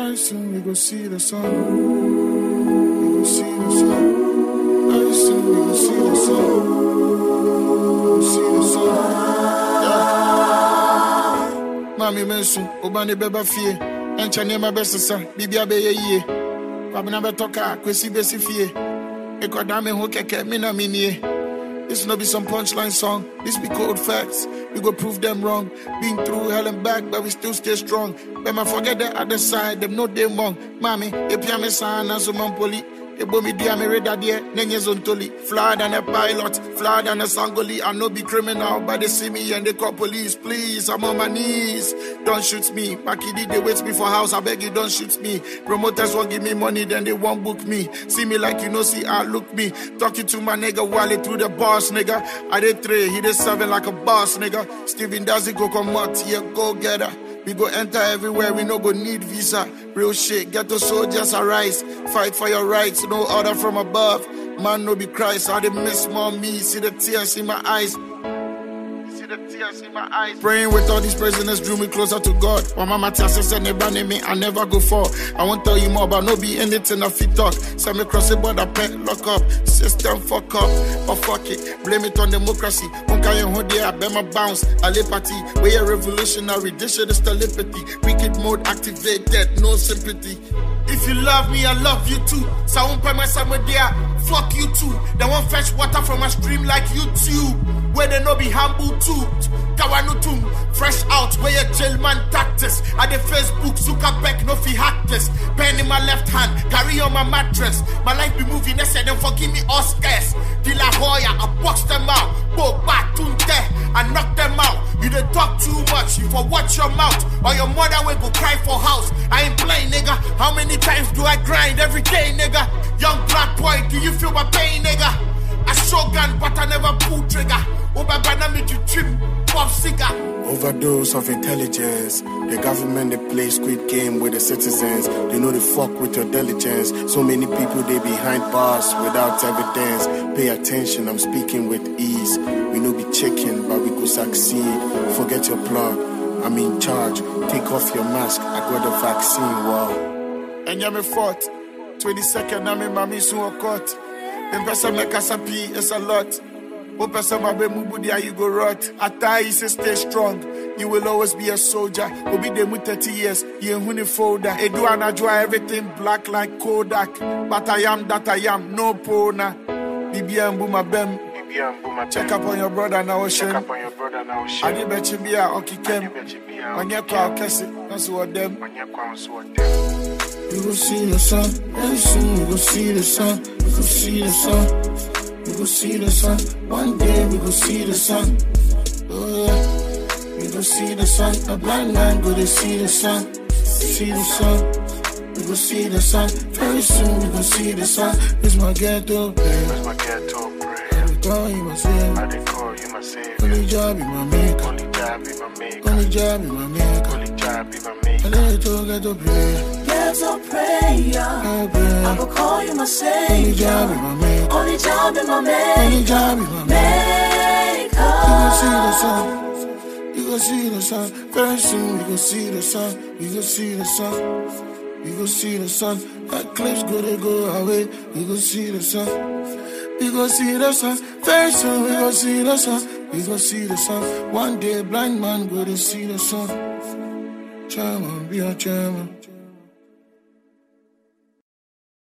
Very soon we go see the sun. We go see the sun. Very soon we go see the sun. We go see the sun. Yeah. Mami mensu, obani beba fie. Enchane ma besesa, bibia be ye. Kwabena betoka, kwesi besi fie. Ekodame ho keke, mina minie. This no be some punchline song. This be cold facts. We go prove them wrong. Been through hell and back, but we still stay strong. But I forget the other side, them no them wrong. Mami, epia me sana so mampoli. Ebo mi dia me reda die, nenye zontoli. Flawed and a pilot, flawed and a sangoli. I no be criminal, but they see me and they call police. Please, I'm on my knees. Don't shoot me. Makidi, they wait me for house. I beg you, don't shoot me. Promoters won't give me money, then they won't book me. See me like you know, see I look me. Talking to my nigga Wally through the boss, nigga. I did 3, he did 7 like a boss, nigga. Steven does it go come out, yeah, go get her. We go enter everywhere, we no go need visa. Real shit, ghetto soldiers arise. Fight for your rights, no order from above. Man no be Christ, I did miss more me. See the tears in my eyes. Praying with all these prisoners drew me closer to God. My mama tells us and never name me, I never go for. I won't tell you more about no be anything if you talk. Send me cross the border, pet, lock up. System fuck up, or fuck it. Blame it on democracy. Unka yen hold there, I bet my bounce. Ale party, we a revolutionary. This shit is telepathy. Wicked mode activated, no sympathy. If you love me, I love you too. So I won't pay my somewhere there. Fuck you too. They won't fetch water from a stream like YouTube. Where they no be humble too. Kawanutum, fresh out, where your jailman tactics. At the Facebook, Zuckerberg, no fee hack this. Pen in my left hand, carry on my mattress. My life be moving, they say them forgive me all scarce. De La Hoya, I box them out. Bo Batunte, I knock them out. You don't talk too much, you for watch your mouth. Or your mother will go cry for house. I ain't playing, nigga. How many times do I grind every day, nigga? Young black boy, do you feel my pain, nigga? I shogun, but I never pull trigger. Overdose of intelligence. The government, they play squid game with the citizens. They know they fuck with your diligence. So many people, they behind bars without evidence. Pay attention, I'm speaking with ease. We know be chicken, but we go succeed. Forget your plug, I'm in charge. Take off your mask, I got the vaccine, wow. And you're me fought. 22nd, I'm in my soon court. The person make us happy, it's a lot. You go rot. Ata is stay strong. You will always be a soldier. Obi demu 30 years. You huni folder. Edu anajua everything black like Kodak. But I am that I am. No pona. Bibian buma bem. Check up on your brother now, Ocean. Adi bechibia okikem. Onyekwa okesi. That's what them. You will see the sun. Very soon we will see the sun. We will see the sun. We go see the sun. One day we go see the sun. Oh yeah. We go see the sun. A blind man go to see the sun. See the sun. We go see the sun. Very soon we go see the sun. It's my ghetto prayer. It's my ghetto prayer. I dey call you my savior. I dey call you my savior. Only job be my maker. Only job be my maker. Only job be my maker. Only job be my maker. I let it all ghetto prayer. Ghetto prayer. I go call you my savior. Only job be my maker. Only job in my maker. Only job be my maker. You go see the sun. You go see the sun. Very soon we go see the sun. We go see the sun. We go see the sun. That clips gonna go away. We go see the sun. We go see the sun. Very soon we go see the sun. We go see the sun. One day blind man go to see the sun. Chairman, be a chairman.